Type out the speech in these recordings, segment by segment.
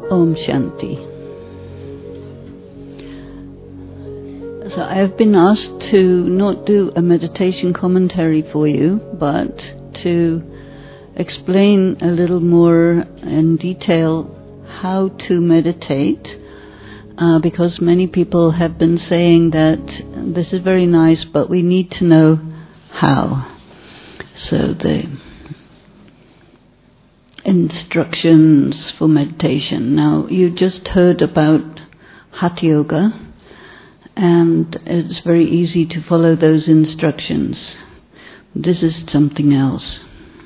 Om Shanti. So I have been asked to not do a meditation commentary for you, but to explain a little more in detail how to meditate, because many people have been saying that this is very nice, but we need to know how. So the instructions for meditation. Now, you just heard about Hatha Yoga, and it's very easy to follow those instructions. This is something else.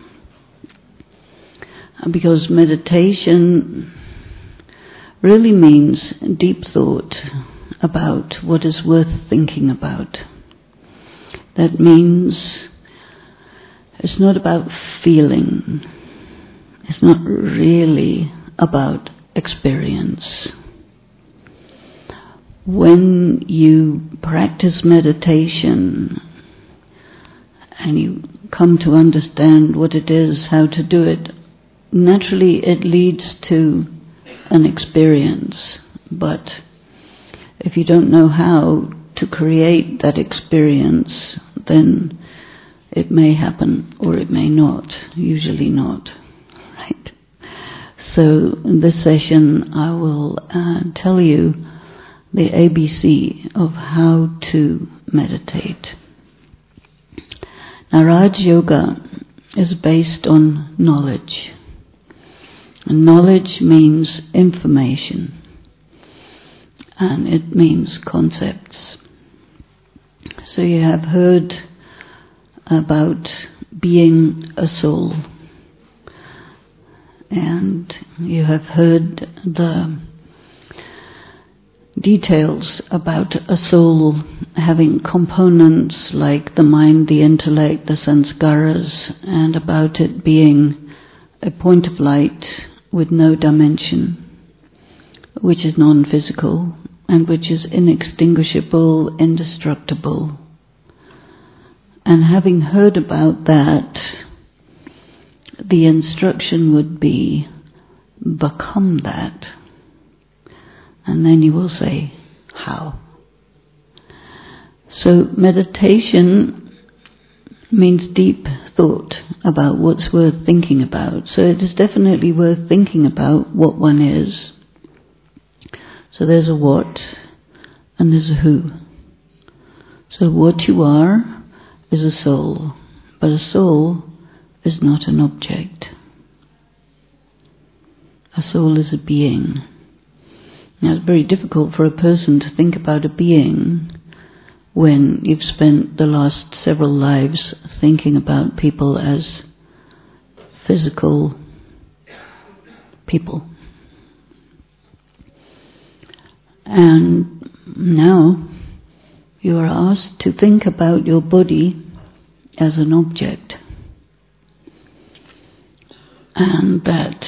Because meditation really means deep thought about what is worth thinking about. That means it's not about feeling. It's not really about experience. When you practice meditation and you come to understand what it is, how to do it, naturally it leads to an experience. But if you don't know how to create that experience, then it may happen or it may not, usually not. Right? So in this session I will tell you the ABC of how to meditate. Now, Raj Yoga is based on knowledge. And knowledge means information, and it means concepts. So you have heard about being a soul, and you have heard the details about a soul having components like the mind, the intellect, the sanskaras, and about it being a point of light with no dimension, which is non-physical and which is inextinguishable, indestructible. And having heard about that, the instruction would be, become that. And then you will say, how? So meditation means deep thought about what's worth thinking about. So it is definitely worth thinking about what one is. So there's a what and there's a who. So what you are is a soul, but a soul is not an object. A soul is a being. Now, it's very difficult for a person to think about a being when you've spent the last several lives thinking about people as physical people. And now you are asked to think about your body as an object, and that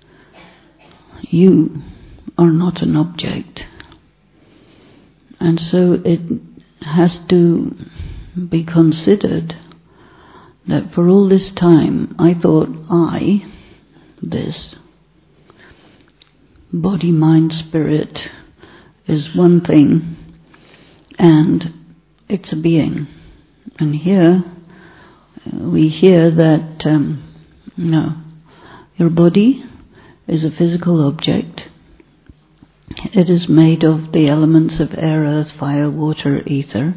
you are not an object. And so it has to be considered that for all this time I thought this body, mind, spirit is one thing and it's a being. And here we hear that no, your body is a physical object. It is made of the elements of air, earth, fire, water, ether,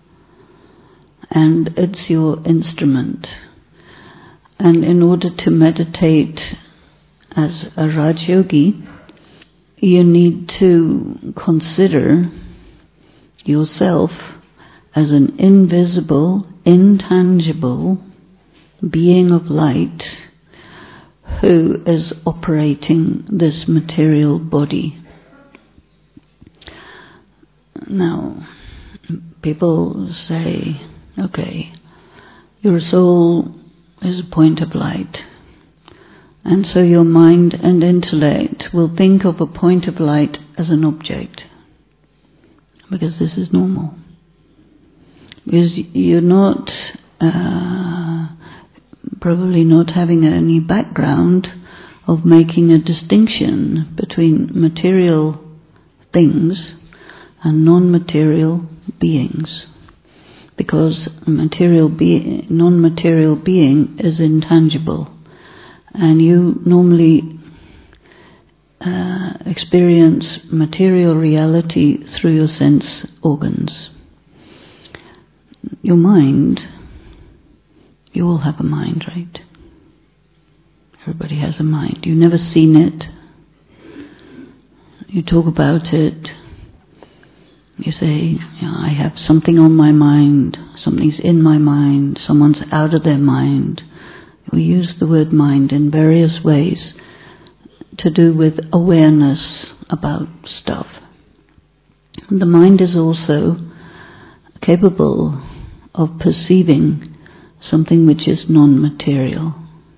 and it's your instrument. And in order to meditate as a Raj Yogi, you need to consider yourself as an invisible, intangible being of light who is operating this material body. Now, people say, okay, your soul is a point of light, and so your mind and intellect will think of a point of light as an object, because this is normal. Because you're not probably not having any background of making a distinction between material things and non-material beings, because non-material being is intangible, and you normally experience material reality through your sense organs. Your mind, you all have a mind, right? Everybody has a mind. You've never seen it. You talk about it. You say, I have something on my mind, something's in my mind, someone's out of their mind. We use the word mind in various ways to do with awareness about stuff. The mind is also capable of perceiving something which is non-material.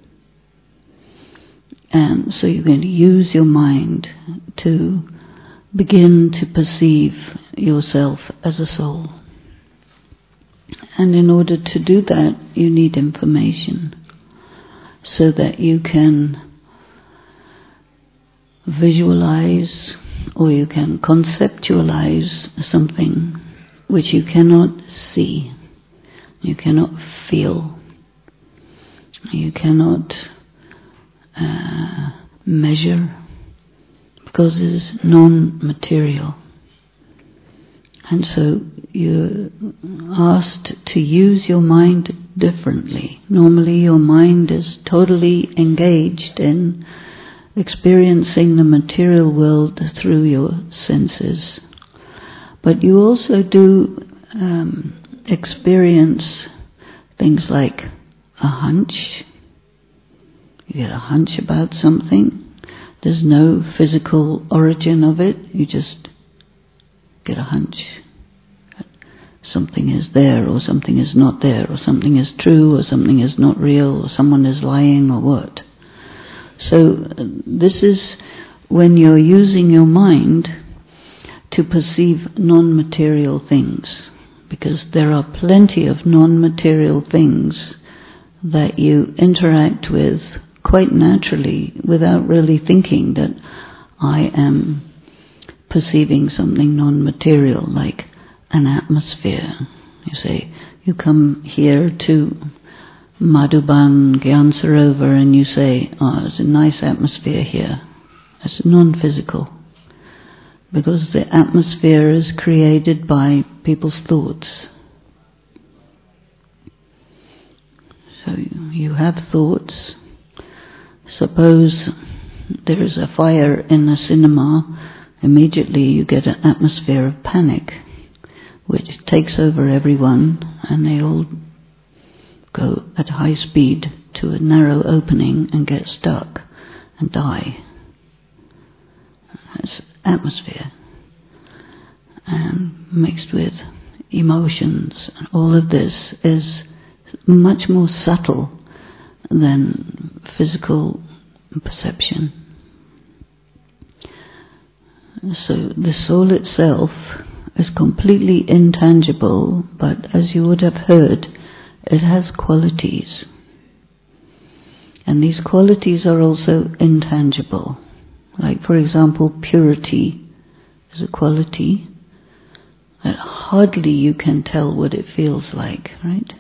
And so you're going to use your mind to begin to perceive yourself as a soul. And in order to do that, you need information so that you can visualize or you can conceptualize something which you cannot see, you cannot feel, you cannot measure, because it is non-material. And so you're asked to use your mind differently. Normally your mind is totally engaged in experiencing the material world through your senses. But you also do experience things like a hunch. You get a hunch about something. There's no physical origin of it. You just get a hunch. Something is there, or something is not there, or something is true, or something is not real, or someone is lying, or what. So this is when you're using your mind to perceive non-material things, because there are plenty of non-material things that you interact with quite naturally without really thinking that I am perceiving something non-material, like an atmosphere. You say, you come here to Madhuban, Gyan Sarovar, and you say, it's a nice atmosphere here. It's non-physical, because the atmosphere is created by people's thoughts. So you have thoughts. Suppose there is a fire in a cinema, immediately you get an atmosphere of panic, which takes over everyone, and they all go at high speed to a narrow opening and get stuck and die. That's atmosphere. And mixed with emotions, all of this is much more subtle than physical perception. So the soul itself is completely intangible, but as you would have heard, it has qualities. And these qualities are also intangible. Like, for example, purity is a quality that hardly you can tell what it feels like, right?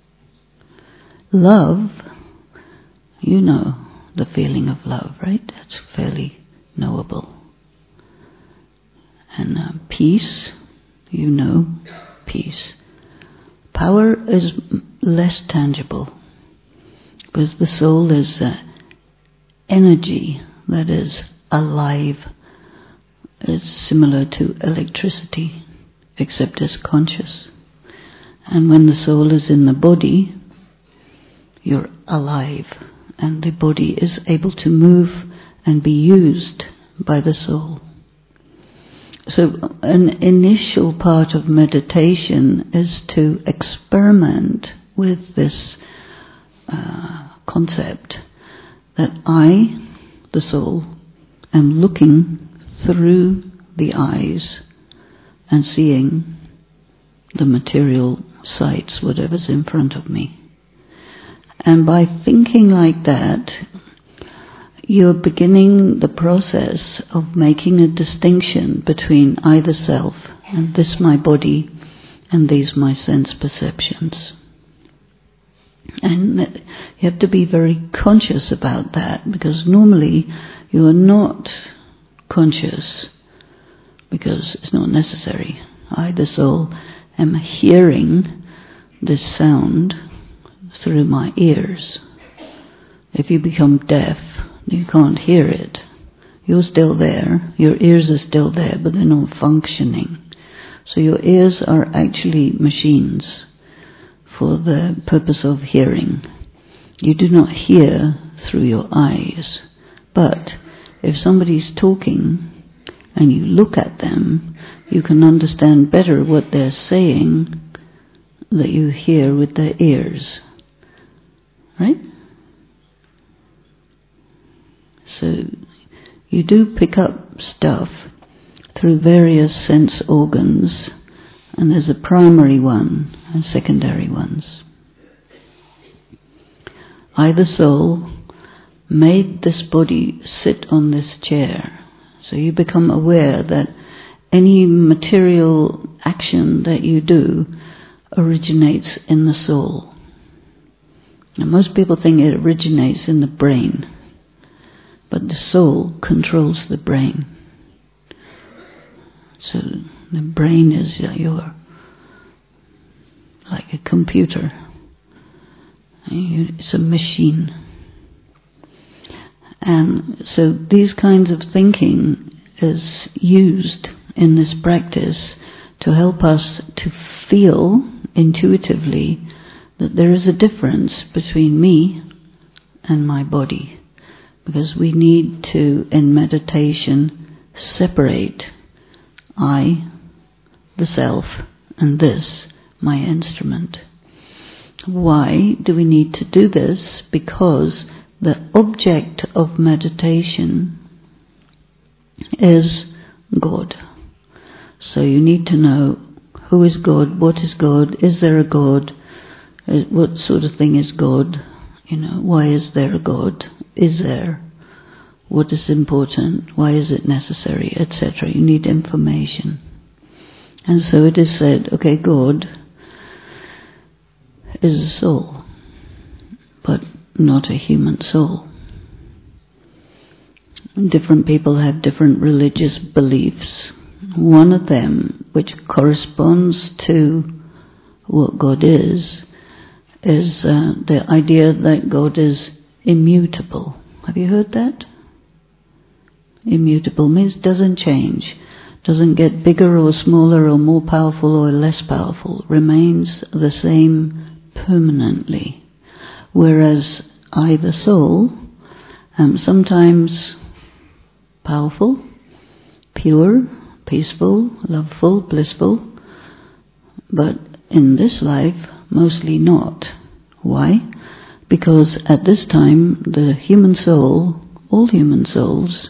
Love, you know the feeling of love, right? That's fairly knowable. And peace, you know peace. Power is less tangible, because the soul is energy that is alive. It's similar to electricity, except it's conscious. And when the soul is in the body, you're alive, and the body is able to move and be used by the soul. So an initial part of meditation is to experiment with this concept that I, the soul, am looking through the eyes and seeing the material sights, whatever's in front of me. And by thinking like that, you're beginning the process of making a distinction between I, the self, and this my body, and these my sense perceptions. And you have to be very conscious about that, because normally you are not conscious, because it's not necessary. I, the soul, am hearing this sound through my ears. If you become deaf, you can't hear it. You're still there, your ears are still there, but they're not functioning. So your ears are actually machines for the purpose of hearing. You do not hear through your eyes, but if somebody's talking and you look at them, you can understand better what they're saying that you hear with their ears. Right? So you do pick up stuff through various sense organs, and there's a primary one and secondary ones. I, the soul, made this body sit on this chair. So you become aware that any material action that you do originates in the soul. Now, most people think it originates in the brain, but the soul controls the brain. So the brain is your like a computer. It's a machine. And so these kinds of thinking is used in this practice to help us to feel intuitively that there is a difference between me and my body. Because we need to, in meditation, separate I, the self, and this, my instrument. Why do we need to do this? Because the object of meditation is God. So you need to know who is God, what is God, is there a God, what sort of thing is God, why is there a God, is there, what is important, why is it necessary, etc. You need information. And so it is said, okay, God is a soul, but not a human soul. Different people have different religious beliefs. One of them, which corresponds to what God is the idea that God is immutable. Have you heard that? Immutable means doesn't change, doesn't get bigger or smaller or more powerful or less powerful, remains the same permanently. Whereas I, the soul, am sometimes powerful, pure, peaceful, loveful, blissful, but in this life, mostly not. Why? Because at this time, the human soul, all human souls,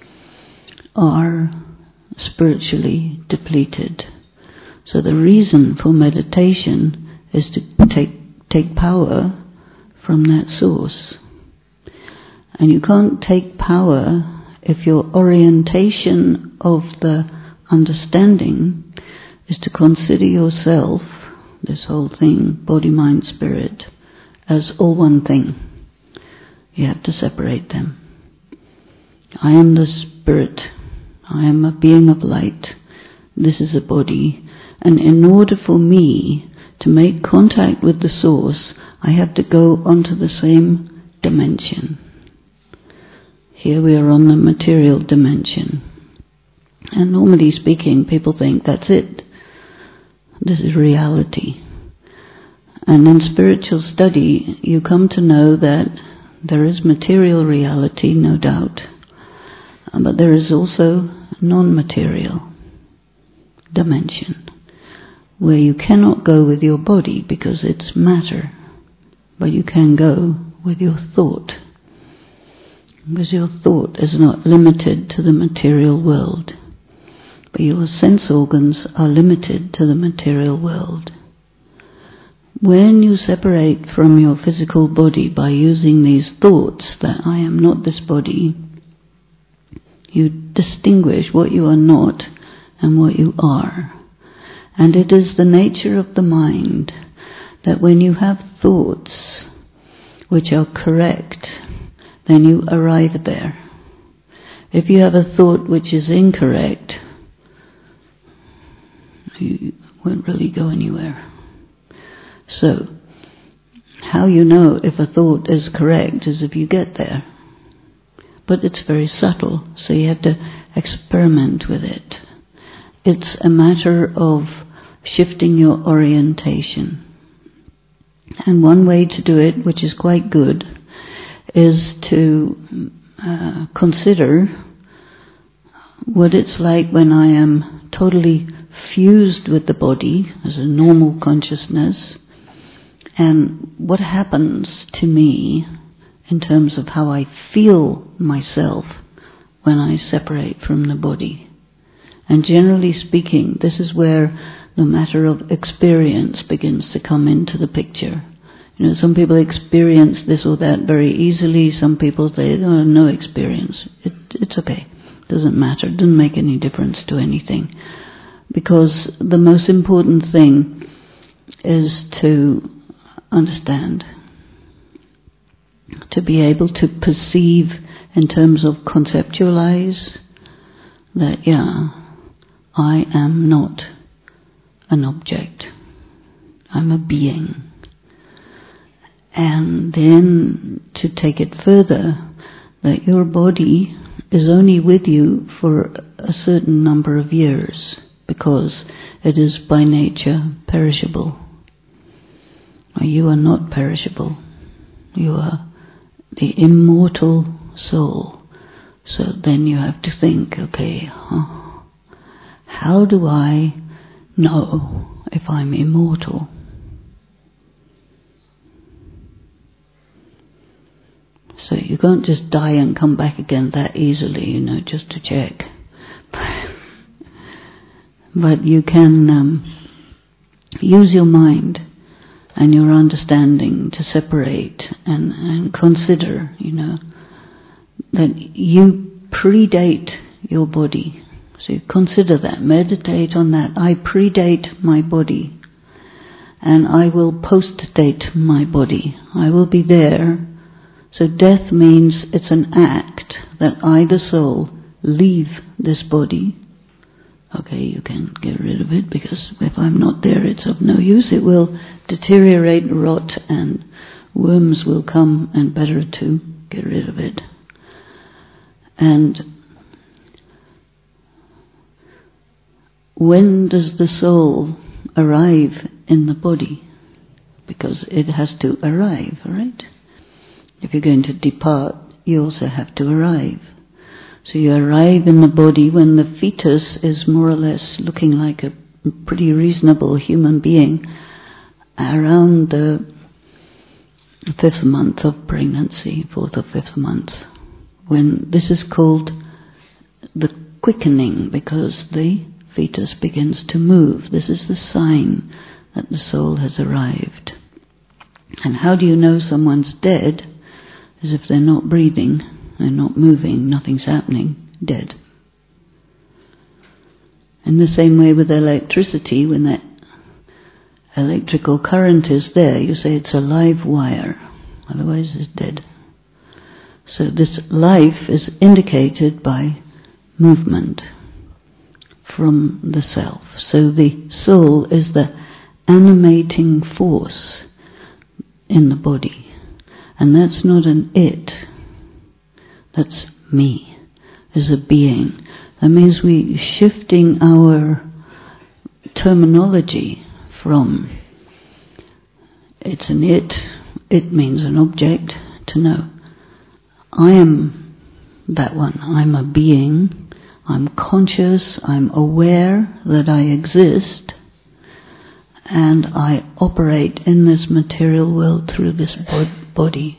are spiritually depleted. So the reason for meditation is to take power from that source. And you can't take power if your orientation of the understanding is to consider yourself, this whole thing, body, mind, spirit, as all one thing. You have to separate them. I am the spirit. I am a being of light. This is a body. And in order for me to make contact with the source, I have to go onto the same dimension. Here we are on the material dimension. And normally speaking, people think that's it. This is reality. And in spiritual study, you come to know that there is material reality, no doubt, but there is also non-material dimension, where you cannot go with your body because it's matter, but you can go with your thought, because your thought is not limited to the material world, but your sense organs are limited to the material world. when you separate from your physical body by using these thoughts that I am not this body, you distinguish what you are not and what you are. And it is the nature of the mind that when you have thoughts which are correct, then you arrive there. If you have a thought which is incorrect, you won't really go anywhere. So, how you know if a thought is correct is if you get there. But it's very subtle, so you have to experiment with it. It's a matter of shifting your orientation. And one way to do it, which is quite good, is to consider what it's like when I am totally fused with the body as a normal consciousness, and what happens to me in terms of how I feel myself when I separate from the body. And generally speaking, this is where the matter of experience begins to come into the picture. You know, some people experience this or that very easily. Some people say, oh, no experience. It's okay. Doesn't matter. It doesn't make any difference to anything. Because the most important thing is to understand, to be able to perceive in terms of conceptualize that, I am not an object. I'm a being. And then to take it further, that your body is only with you for a certain number of years, because it is by nature perishable. You are not perishable. You are the immortal soul. So then you have to think, okay, how do I know if I'm immortal? So you can't just die and come back again that easily, just to check. But you can use your mind and your understanding to separate and consider, that you predate your body. So you consider that, meditate on that. I predate my body, and I will post-date my body. I will be there. So death means it's an act that I, the soul, leave this body. Okay, you can get rid of it, because if I'm not there, it's of no use. It will deteriorate, rot, and worms will come, and better to get rid of it. And when does the soul arrive in the body? Because it has to arrive, right? If you're going to depart, you also have to arrive. So you arrive in the body when the fetus is more or less looking like a pretty reasonable human being around the 5th month of pregnancy, 4th or 5th month, when this is called the quickening, because the fetus begins to move. This is the sign that the soul has arrived. And how do you know someone's dead? As if they're not breathing, they're not moving, nothing's happening, dead. In the same way with electricity, when that electrical current is there, you say it's a live wire, otherwise it's dead. So this life is indicated by movement from the self. So the soul is the animating force in the body. And that's not an it, that's me, as a being. That means we're shifting our terminology from it's an it means an object, to no. I am that one, I'm a being, I'm conscious, I'm aware that I exist, and I operate in this material world through this body.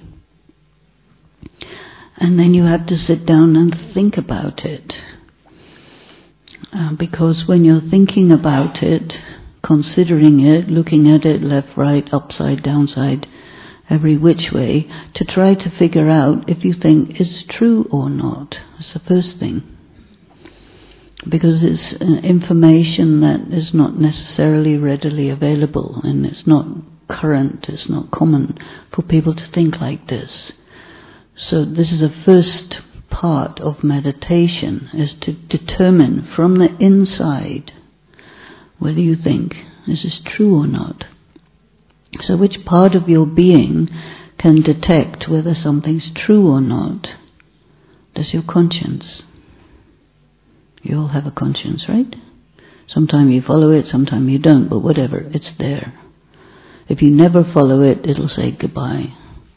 And then you have to sit down and think about it. Because when you're thinking about it, considering it, looking at it left, right, upside, downside, every which way, to try to figure out if you think it's true or not. That's the first thing. Because it's information that is not necessarily readily available, and it's not current, it's not common for people to think like this. So this is the first part of meditation, is to determine from the inside whether you think this is true or not. So which part of your being can detect whether something's true or not? Does your conscience? You all have a conscience, right? Sometimes you follow it, sometimes you don't, but whatever, it's there. If you never follow it, it'll say goodbye.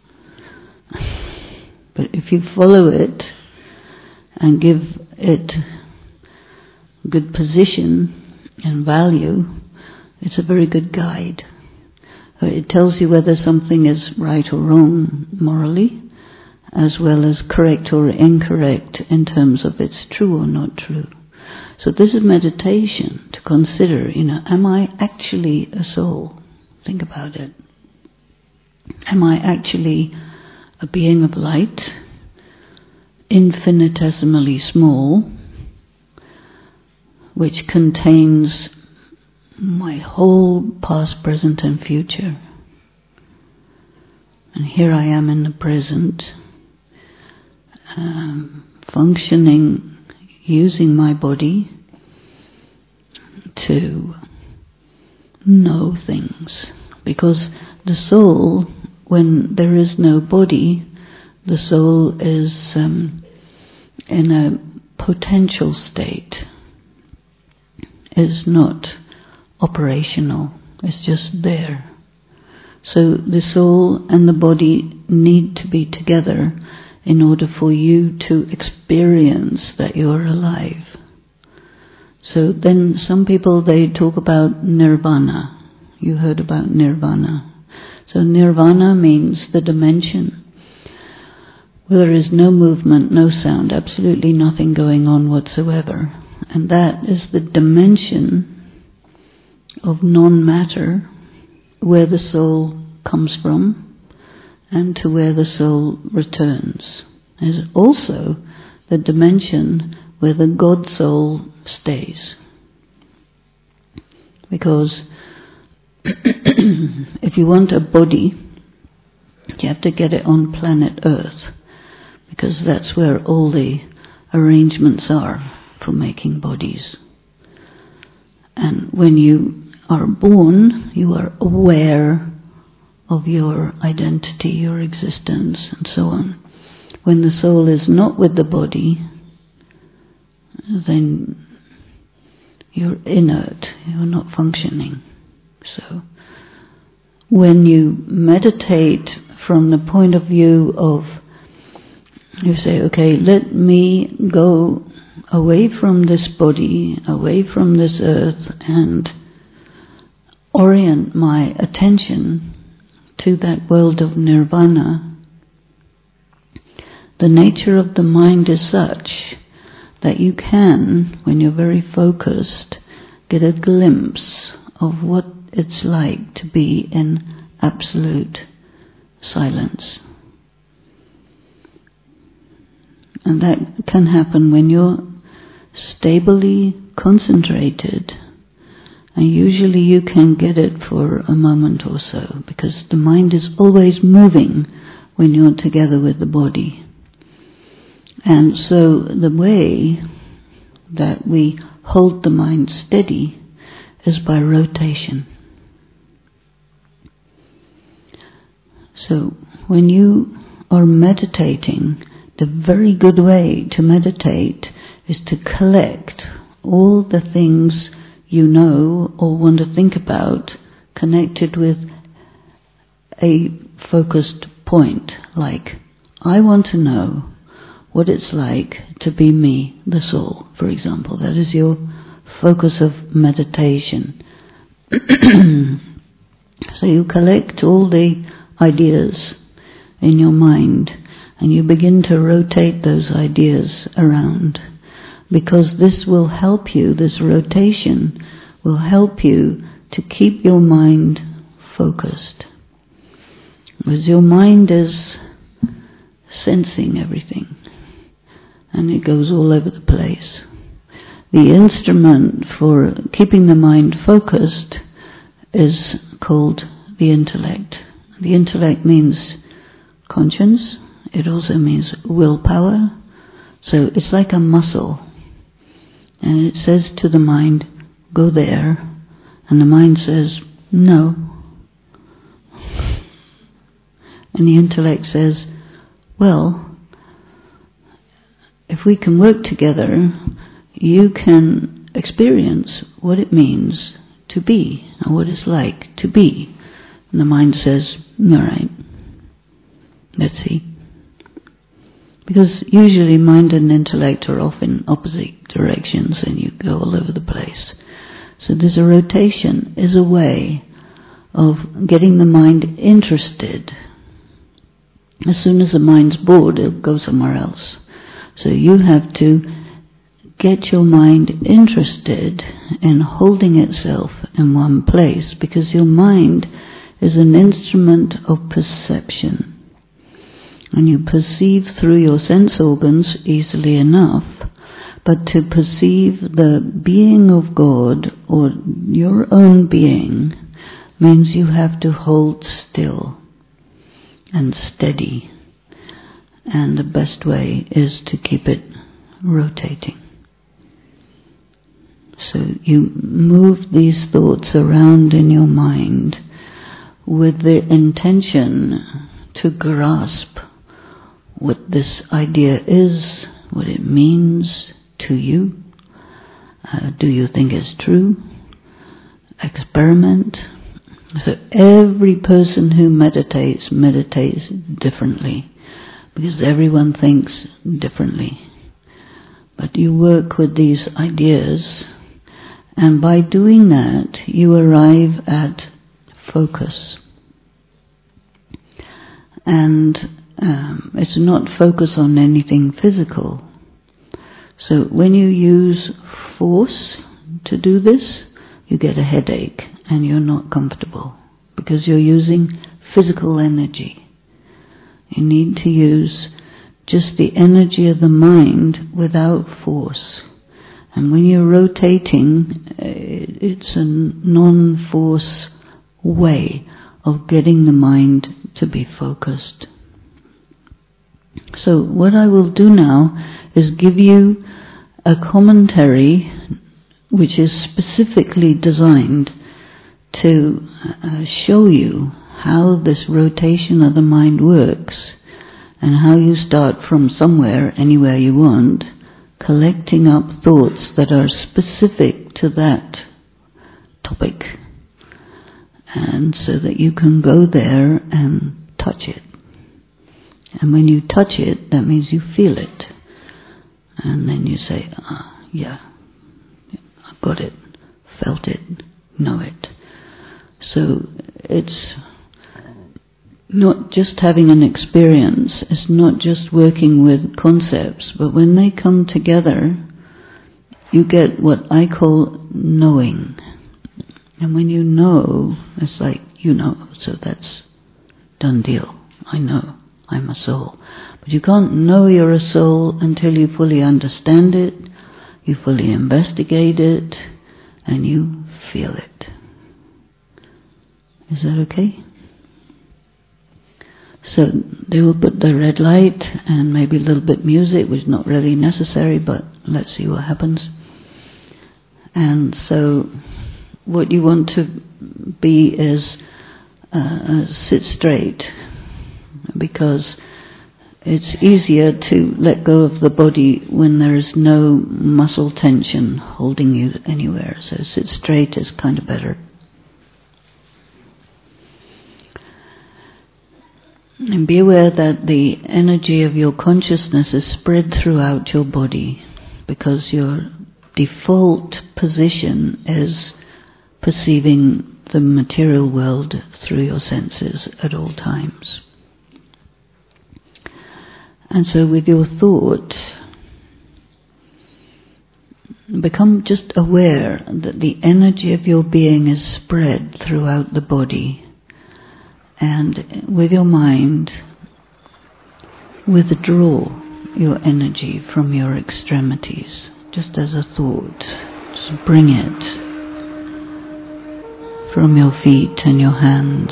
But if you follow it and give it good position and value, it's a very good guide. It tells you whether something is right or wrong morally, as well as correct or incorrect in terms of it's true or not true. So this is meditation, to consider, am I actually a soul? Think about it. Am I actually a being of light, infinitesimally small, which contains my whole past, present and future? And here I am in the present, functioning, using my body to know things. Because the soul, when there is no body, the soul is in a potential state, is not operational, it's just there. So the soul and the body need to be together in order for you to experience that you're alive. So then some people, they talk about nirvana. You heard about nirvana. So nirvana means the dimension where there is no movement, no sound, absolutely nothing going on whatsoever. And that is the dimension of non-matter, where the soul comes from and to where the soul returns. Is also the dimension where the God soul stays. Because if you want a body, you have to get it on planet Earth, because that's where all the arrangements are for making bodies. And when you are born, you are aware of your identity, your existence, and so on. When the soul is not with the body, then you're inert, you're not functioning. So when you meditate from the point of view of, you say, okay, let me go away from this body, away from this earth, and orient my attention to that world of nirvana. The nature of the mind is such that you can, when you're very focused, get a glimpse of what it's like to be in absolute silence. And that can happen when you're stably concentrated. And usually you can get it for a moment or so, because the mind is always moving when you're together with the body. And so the way that we hold the mind steady is by rotation. So when you are meditating, the very good way to meditate is to collect all the things you know or want to think about connected with a focused point. Like, I want to know what it's like to be me, the soul, for example. That is your focus of meditation. So you collect all the ideas in your mind and you begin to rotate those ideas around, because this will help you, this rotation will help you to keep your mind focused. Because your mind is sensing everything, and it goes all over the place. The instrument for keeping the mind focused is called the intellect. The intellect means conscience. It also means willpower. So it's like a muscle. And it says to the mind, go there. And the mind says, no. And the intellect says, well, if we can work together, you can experience what it means to be, and what it's like to be. And the mind says, all right, let's see. Because usually mind and intellect are off in opposite directions and you go all over the place. So there's a rotation, is a way of getting the mind interested. As soon as the mind's bored, it'll go somewhere else. So you have to get your mind interested in holding itself in one place, because your mind is an instrument of perception. And you perceive through your sense organs easily enough, but to perceive the being of God or your own being means you have to hold still and steady. And the best way is to keep it rotating. So you move these thoughts around in your mind with the intention to grasp what this idea is, what it means to you. Do you think it's true? Experiment. So every person who meditates differently, because everyone thinks differently. But you work with these ideas, and by doing that, you arrive at focus. And it's not focus on anything physical. So when you use force to do this, you get a headache and you're not comfortable, because you're using physical energy. You need to use just the energy of the mind without force. And when you're rotating, it's a non-force way of getting the mind to be focused. So what I will do now is give you a commentary which is specifically designed to show you how this rotation of the mind works, and how you start from somewhere, anywhere you want, collecting up thoughts that are specific to that topic, and so that you can go there and touch it. And when you touch it, that means you feel it. And then you say, yeah, I've got it, felt it, know it. So it's not just having an experience, it's not just working with concepts, but when they come together, you get what I call knowing. And when you know, it's like, you know, so that's done deal. I know, I'm a soul. But you can't know you're a soul until you fully understand it, you fully investigate it, and you feel it. Is that okay? So they will put the red light and maybe a little bit music, which is not really necessary, but let's see what happens. And so what you want to be is sit straight, because it's easier to let go of the body when there is no muscle tension holding you anywhere. So sit straight is kind of better. And be aware that the energy of your consciousness is spread throughout your body, because your default position is perceiving the material world through your senses at all times. And so with your thought, become just aware that the energy of your being is spread throughout the body, and with your mind, withdraw your energy from your extremities, just as a thought. Just bring it from your feet and your hands,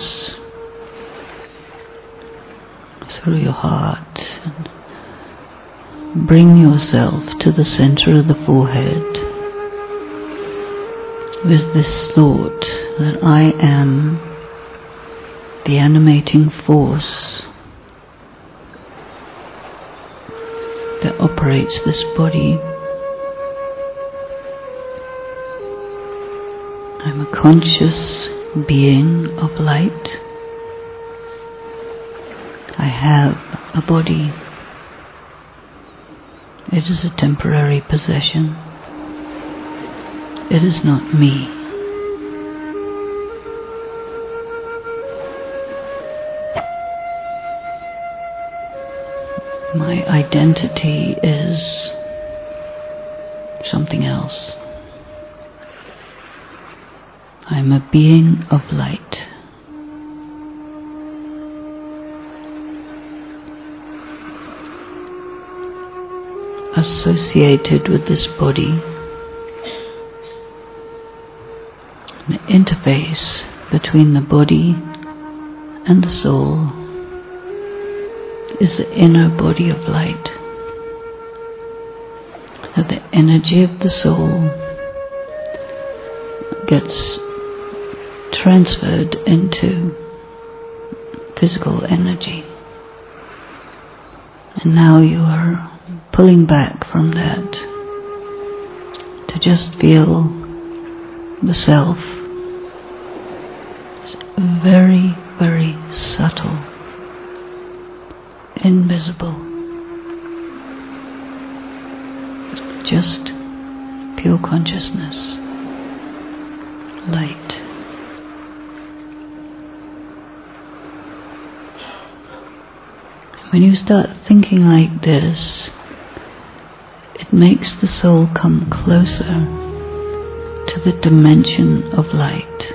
through your heart, and bring yourself to the center of the forehead with this thought that I am the animating force that operates this body. I'm a conscious being of light. I have a body. It is a temporary possession. It is not me. My identity is something else. I'm a being of light. Associated with this body, the interface between the body and the soul is the inner body of light. That the energy of the soul gets transferred into physical energy. And now you are pulling back from that to just feel the self. It's very, very subtle, invisible, just pure consciousness, light. When you start thinking like this, it makes the soul come closer to the dimension of light.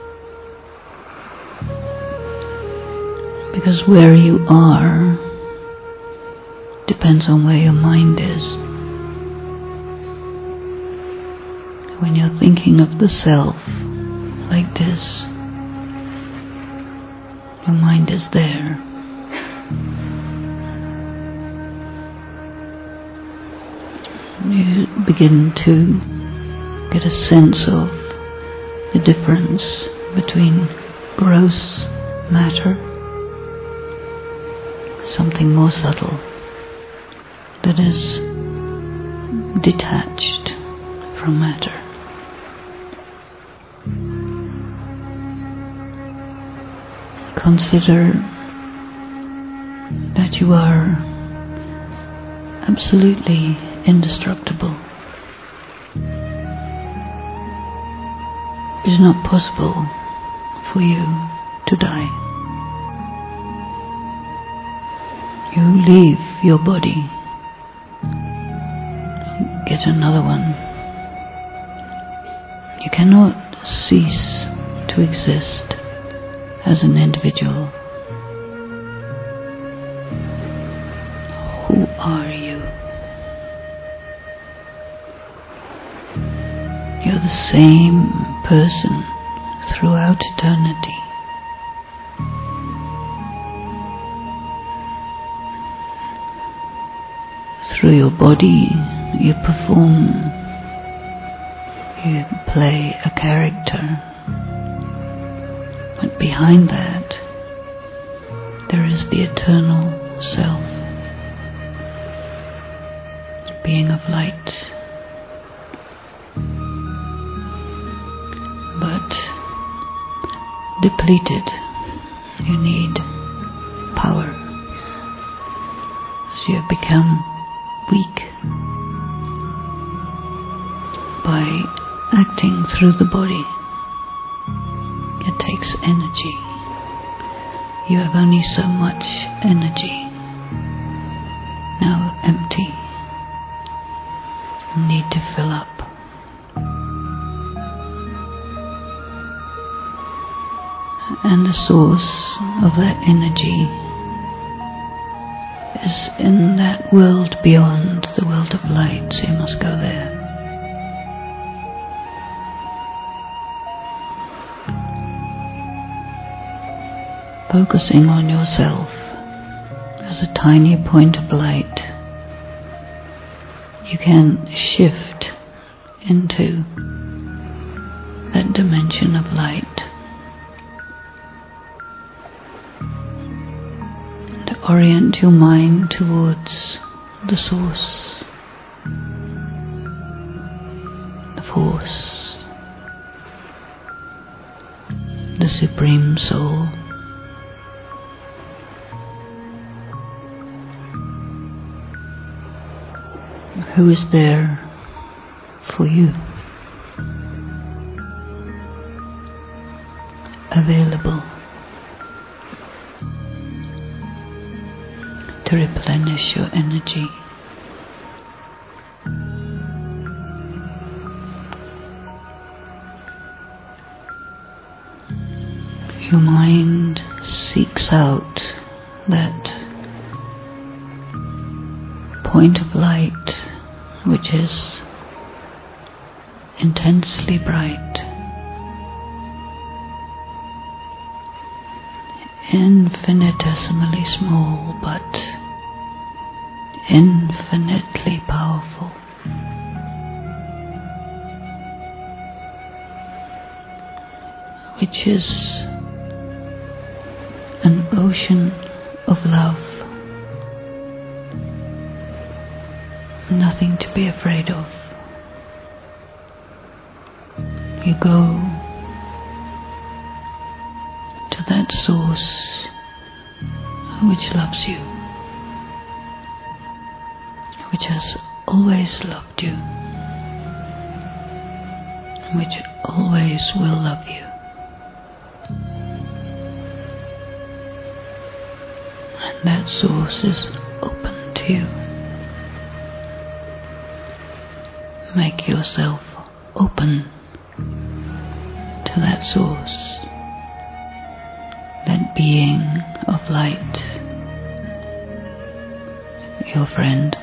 Because where you are depends on where your mind is. When you're thinking of the self like this, your mind is there. You begin to get a sense of the difference between gross matter, something more subtle that is detached from matter. Consider that you are absolutely indestructible. It is not possible for you to die. You leave your body, get another one. You cannot cease to exist as an individual. Who are you? You're the same person throughout eternity. Through your body, you perform, you play a character. But behind that, there is the eternal self, being of light. But depleted, you need power. So you have become weak by acting through the body. It takes energy. You have only so much energy. Now empty. You need to fill up. And the source of that energy is in that world beyond, the world of light, so you must go there. Focusing on yourself as a tiny point of light, you can shift into that dimension of light and orient your mind towards the source, the force, the Supreme Soul. Who is there for you, available to replenish your energy. Your mind seeks out that point of light which is intensely bright, infinitesimally small, but infinitely powerful. Which is an ocean of love. Nothing to be afraid of. You go to that source which loves you, which has always loved you, which always will love you. And that source is open to you. Make yourself open to that source, that being of light, your friend.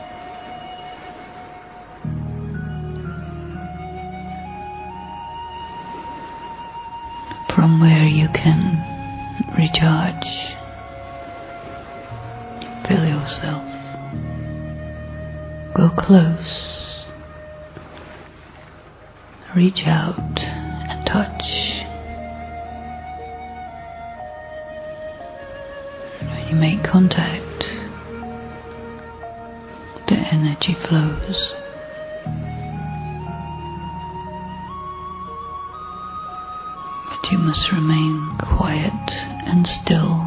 From where you can recharge, fill yourself, go close. Reach out and touch. When you make contact, the energy flows. But you must remain quiet and still.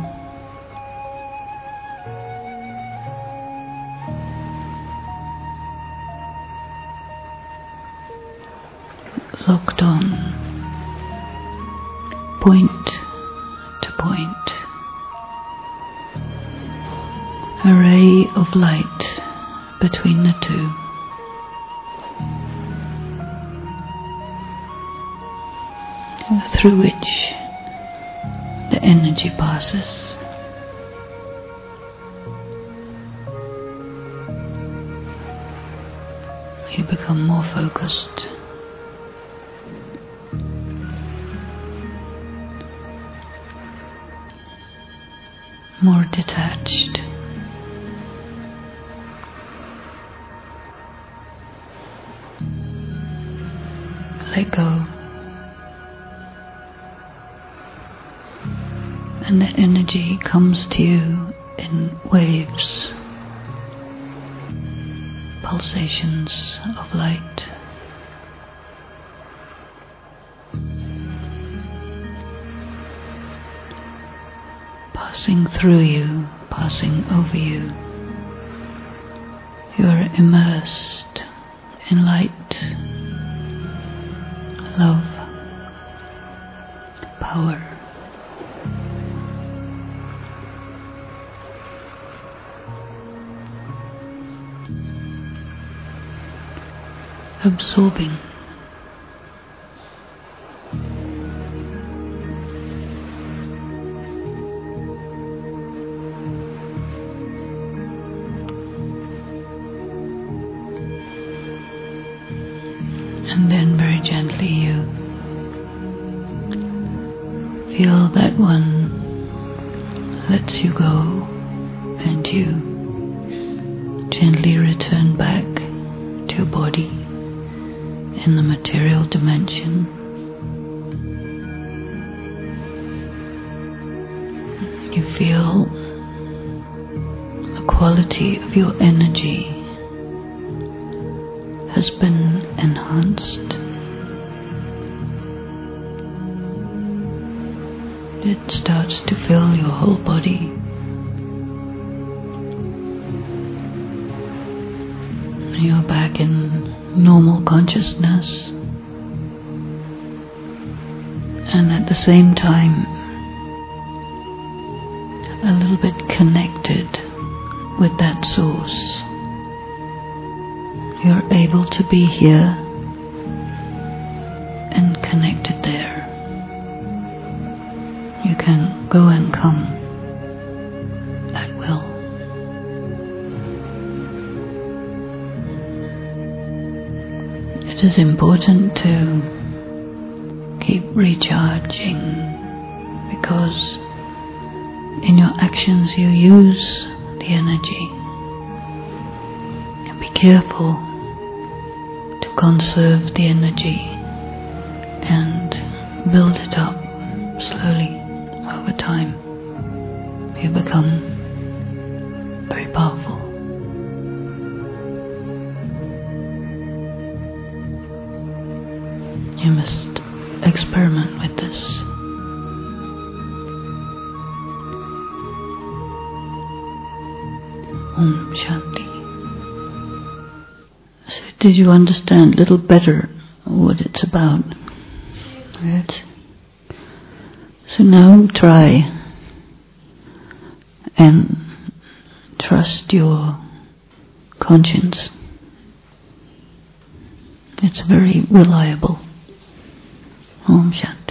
Locked on, point to point, a ray of light between the two, through which the energy passes. You become more focused. More detached. Let go. And the energy comes to you in waves, pulsations of light. Passing through you, passing over you. You are immersed in light, love, power. Absorbing. And then very gently you feel that one lets you go, and you gently return back to your body in the material dimension. You feel the quality of your energy has been enhanced. It starts to fill your whole body. You're back in normal consciousness, and at the same time a little bit connected with that source. You're able to be here and connected there. You can go and come at will. It is important to keep recharging, because in your actions you use the energy. And be careful to conserve the energy and build it up slowly over time. You become very powerful. You must experiment with this. Om Shanti. So did you understand a little better what it's about? Good. So now try and trust your conscience. It's very reliable. Om Shanti.